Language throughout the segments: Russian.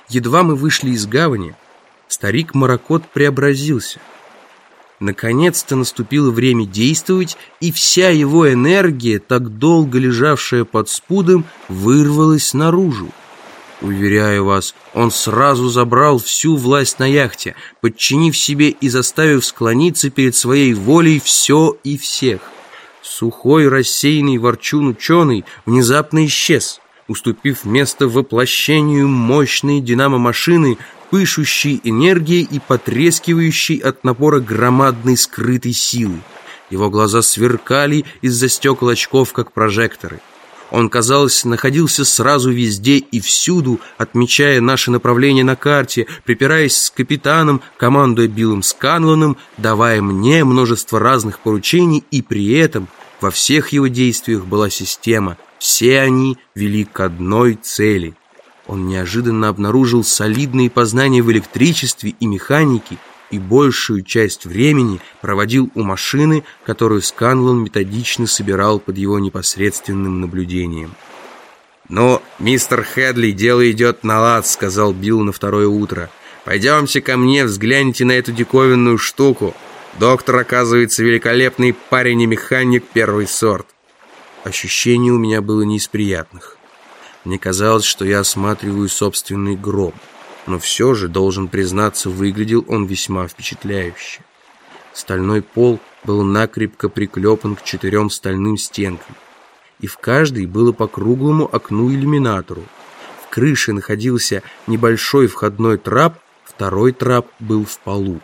Едва мы вышли из гавани, старик-морякот преобразился. Наконец-то наступило время действовать, и вся его энергия, так долго лежавшая под спудом, вырвалась наружу. Уверяю вас, он сразу забрал всю власть на яхте, подчинив себе и заставив склониться перед своей волей все и всех. Сухой, рассеянный ворчун-ученый внезапно исчез, уступив место воплощению мощной динамо-машины, пышущей энергией и потрескивающей от напора громадной скрытой силы. Его глаза сверкали из-за стекол очков, как прожекторы. Он, казалось, находился сразу везде и всюду, отмечая наше направление на карте, припираясь с капитаном, командуя Биллом Сканлоном, давая мне множество разных поручений, и при этом во всех его действиях была система. Все они вели к одной цели. Он неожиданно обнаружил солидные познания в электричестве и механике и большую часть времени проводил у машины, которую Сканлон методично собирал под его непосредственным наблюдением. «Ну, мистер Хедли, дело идет на лад», — сказал Билл на второе утро. «Пойдемте ко мне, взгляните на эту диковинную штуку. Доктор, оказывается, великолепный парень и механик первый сорт». Ощущение у меня было не из приятных. Мне казалось, что я осматриваю собственный гроб, но все же, должен признаться, выглядел он весьма впечатляюще. Стальной пол был накрепко приклепан к 4 стальным стенкам, и в каждой было по круглому окну-иллюминатору. В крыше находился небольшой входной трап, второй трап был в полу.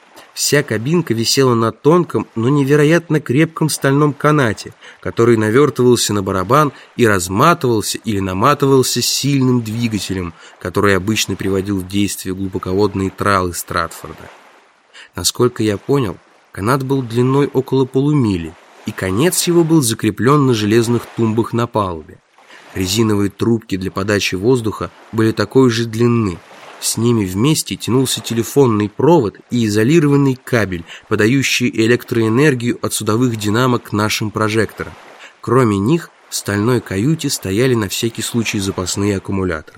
Вся кабинка висела на тонком, но невероятно крепком стальном канате, который навертывался на барабан и разматывался или наматывался сильным двигателем, который обычно приводил в действие глубоководные тралы Стратфорда. Насколько я понял, канат был длиной около полумили, и конец его был закреплен на железных тумбах на палубе. Резиновые трубки для подачи воздуха были такой же длины. С ними вместе тянулся телефонный провод и изолированный кабель, подающий электроэнергию от судовых динамо к нашим прожекторам. Кроме них, в стальной каюте стояли на всякий случай запасные аккумуляторы.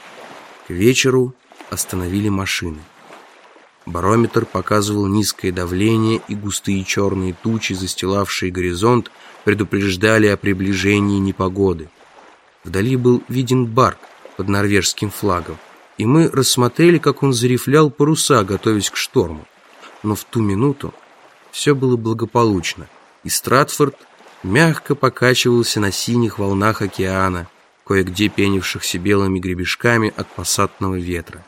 К вечеру остановили машины. Барометр показывал низкое давление, и густые черные тучи, застилавшие горизонт, предупреждали о приближении непогоды. Вдали был виден барк под норвежским флагом, и мы рассмотрели, как он зарифлял паруса, готовясь к шторму. Но в ту минуту все было благополучно, и Стратфорд мягко покачивался на синих волнах океана, кое-где пенившихся белыми гребешками от пассатного ветра.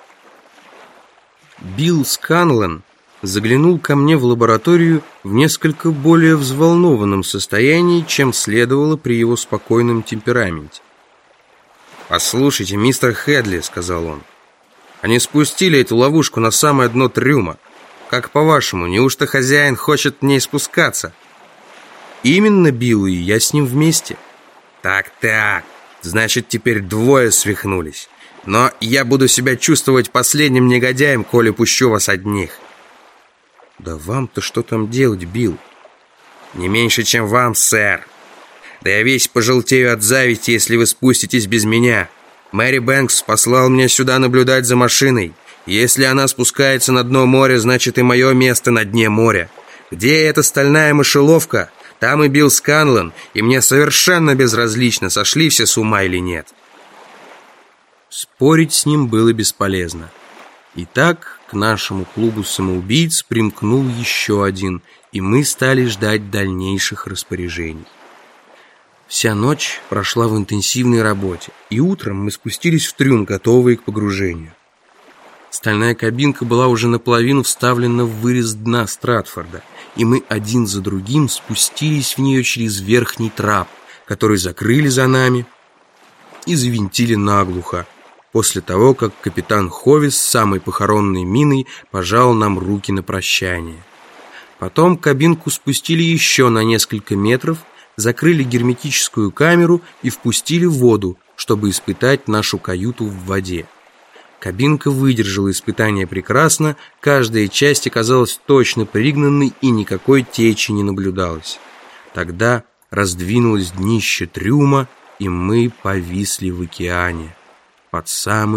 Билл Сканлон заглянул ко мне в лабораторию в несколько более взволнованном состоянии, чем следовало при его спокойном темпераменте. «Послушайте, мистер Хедли», — сказал он, — «они спустили эту ловушку на самое дно трюма. Как по-вашему, неужто хозяин хочет в ней спускаться?» «Именно, Билл, и я с ним вместе». «Так-так, значит, теперь двое свихнулись. Но я буду себя чувствовать последним негодяем, коли пущу вас одних». «Да вам-то что там делать, Билл?» «Не меньше, чем вам, сэр. Да я весь пожелтею от зависти, если вы спуститесь без меня. Мэри Бэнкс послал меня сюда наблюдать за машиной. Если она спускается на дно моря, значит и мое место на дне моря. Где эта стальная мышеловка, там и Билл Сканлон, и мне совершенно безразлично, сошли все с ума или нет». Спорить с ним было бесполезно. Итак, к нашему клубу самоубийц примкнул еще один, и мы стали ждать дальнейших распоряжений. Вся ночь прошла в интенсивной работе, и утром мы спустились в трюм, готовые к погружению. Стальная кабинка была уже наполовину вставлена в вырез дна Стратфорда, и мы один за другим спустились в нее через верхний трап, который закрыли за нами и завинтили наглухо, после того, как капитан Ховис с самой похоронной миной пожал нам руки на прощание. Потом кабинку спустили еще на несколько метров, закрыли герметическую камеру и впустили воду, чтобы испытать нашу каюту в воде. Кабинка выдержала испытание прекрасно, каждая часть оказалась точно пригнанной и никакой течи не наблюдалось. Тогда раздвинулось днище трюма, и мы повисли в океане под самым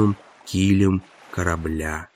килем корабля.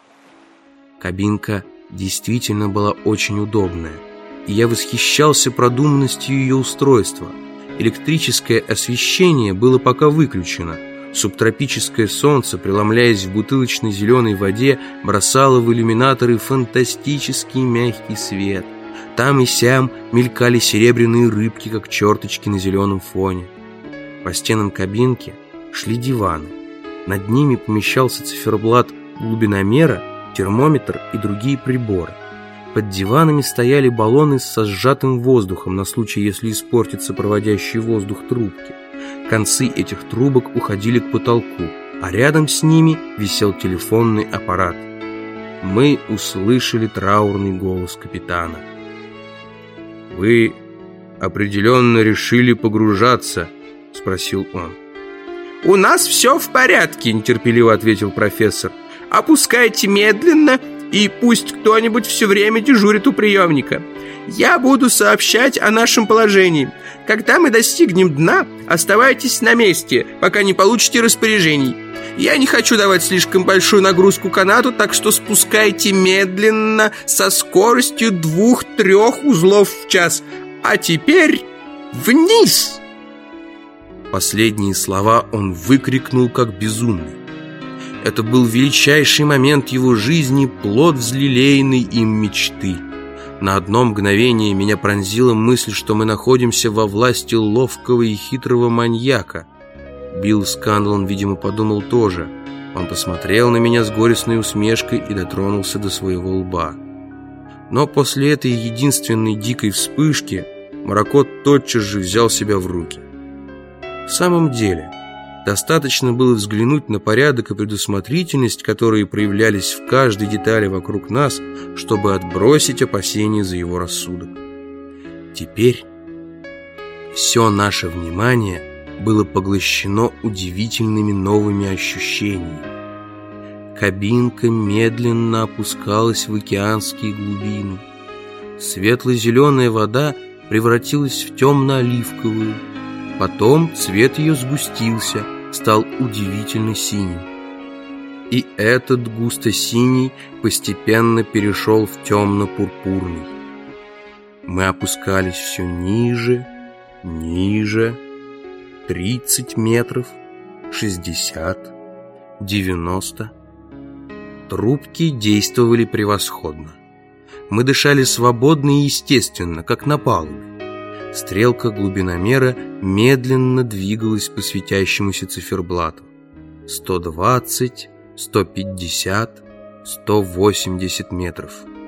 Кабинка действительно была очень удобная, и я восхищался продуманностью ее устройства. Электрическое освещение было пока выключено. Субтропическое солнце, преломляясь в бутылочной зеленой воде, бросало в иллюминаторы фантастический мягкий свет. Там и сям мелькали серебряные рыбки, как черточки на зеленом фоне. По стенам кабинки шли диваны. Над ними помещался циферблат глубиномера, термометр и другие приборы. Под диванами стояли баллоны со сжатым воздухом на случай, если испортится проводящий воздух трубки. Концы этих трубок уходили к потолку, а рядом с ними висел телефонный аппарат. Мы услышали траурный голос капитана. «Вы определенно решили погружаться?» — спросил он. «У нас все в порядке», — нетерпеливо ответил профессор. «Опускайте медленно, и пусть кто-нибудь все время дежурит у приемника. Я буду сообщать о нашем положении. Когда мы достигнем дна, оставайтесь на месте, пока не получите распоряжений. Я не хочу давать слишком большую нагрузку канату, так что спускайте медленно со скоростью 2-3 узлов в час. А теперь вниз!» Последние слова он выкрикнул как безумный. Это был величайший момент его жизни, плод взлелеянной им мечты. На одно мгновение меня пронзила мысль, что мы находимся во власти ловкого и хитрого маньяка. Билл Сканлон, видимо, подумал тоже. Он посмотрел на меня с горестной усмешкой и дотронулся до своего лба. Но после этой единственной дикой вспышки Маракот тотчас же взял себя в руки. В самом деле, достаточно было взглянуть на порядок и предусмотрительность, которые проявлялись в каждой детали вокруг нас, чтобы отбросить опасения за его рассудок. Теперь все наше внимание было поглощено удивительными новыми ощущениями. Кабинка медленно опускалась в океанские глубины. Светло-зеленая вода превратилась в темно-оливковую. Потом цвет ее сгустился, стал удивительно синим. И этот густо-синий постепенно перешел в темно-пурпурный. Мы опускались все ниже, ниже. 30 метров, 60, 90. Трубки действовали превосходно. Мы дышали свободно и естественно, как на палубе. Стрелка глубиномера медленно двигалась по светящемуся циферблату. 120, 150, 180 метров.